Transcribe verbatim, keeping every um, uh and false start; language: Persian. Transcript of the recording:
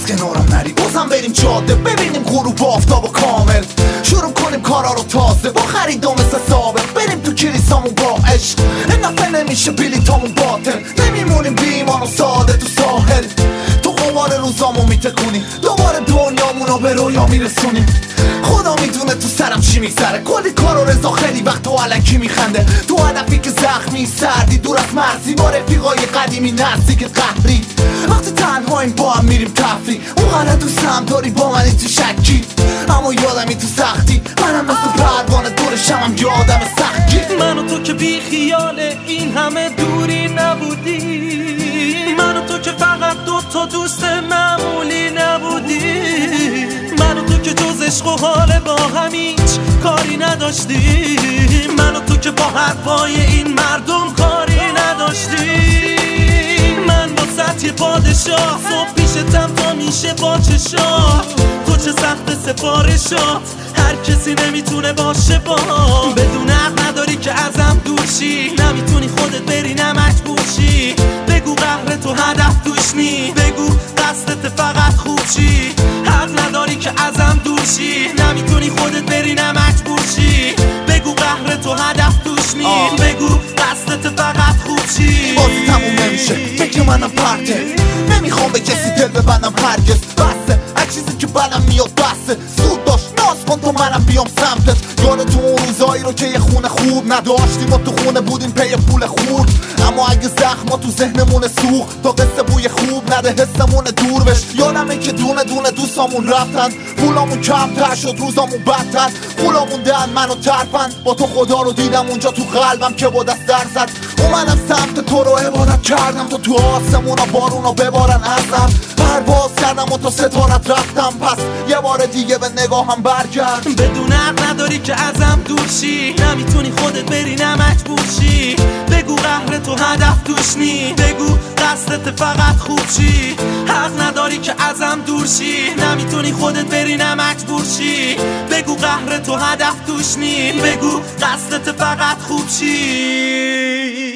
کنارم نری بازم بریم جاده ببینیم غروب آفتاب کامل شروع کنیم کارا رو تازه با خرید و مثل سابق بریم تو کلیسامون با عشق این دفعه نمیشه بلیطامون باطل نمیمونیم بیمان و ساده تو ساحل تو قمار روزامون میتکونیم دوباره دنیامونو به رویا میرسونیم خدا میدونه تو سرم چی میگذره کلی کار و رضا خیلی وقت تو علکی میخنده تو هدفی که زخمی سردی دور از مرزی با رفیقای قدیمی نزدیک قهری وقتی تنهاییم با هم میریم تفریح اونقدر دوستم داری با منی تو شکی اما یادمی تو سختی منم مثل پروانه دور شمم یادم سختی من و تو که بی خیال این همه دوری نبودی من و تو که فقط دو تا دوست معمولی نبودی من و تو که جز عشق و حال با هم هیچ کاری نداشتی من و تو که با حرفای این مردم کاری نداشتی من با سطح پادشاه صبح پیشتم تا میشه با چشات تو چه سخت سفارشات هر کسی نمیتونه باشه با بدون حق نداری که ازم دورشی نمیتونی خودت بری نمجبورشی بگو قهر تو هدف توش نی بگو قصدت فقط خوب شی حق نداری که ازم دورشی نمیتونی خودت بری نمجبورشی بگو قهر تو هدف توش نی بگو قصدت فقط خوب شی بازی تموم نمیشه فکر منم پرته نمیخوام به کسی دل ببندم هرگز بسه هر چیزی که بدم میاد بسه زود داشت ناز کن تو منم بیام سمتت یادت اون روزایی رو که یه خونه خوب نداشتیم و تو خونه بودیم پی پول خورد اما اگه زخما تو ذهنمون سوخت تا قصه بوی خوب نده حسمون دور بش یادمه که دونه دونه دوستامون رفتن پولامون کمتر شد روزامون بدتر پولامون دهن منو ترپن با تو خدا رو دیدم اونجا تو قلبم که با دست در زد اومدم سمت تو رو عبادت کردم تو تو آسمونا بارونا ببارن ازم پرواز کردم و تا ستارت رفتم پس یه بار دیگه به نگاهم برگرد بدون حق نداری که ازم دورشی نمیتونی خودت بری نمجبورشی بگو قهر تو هدف توش نی بگو قصدت فقط خوب شی حق نداری که ازم دورشی نمیتونی خودت بری نمجبورشی بگو قهر تو هدف توش نی بگو قصدت فقط خوب شی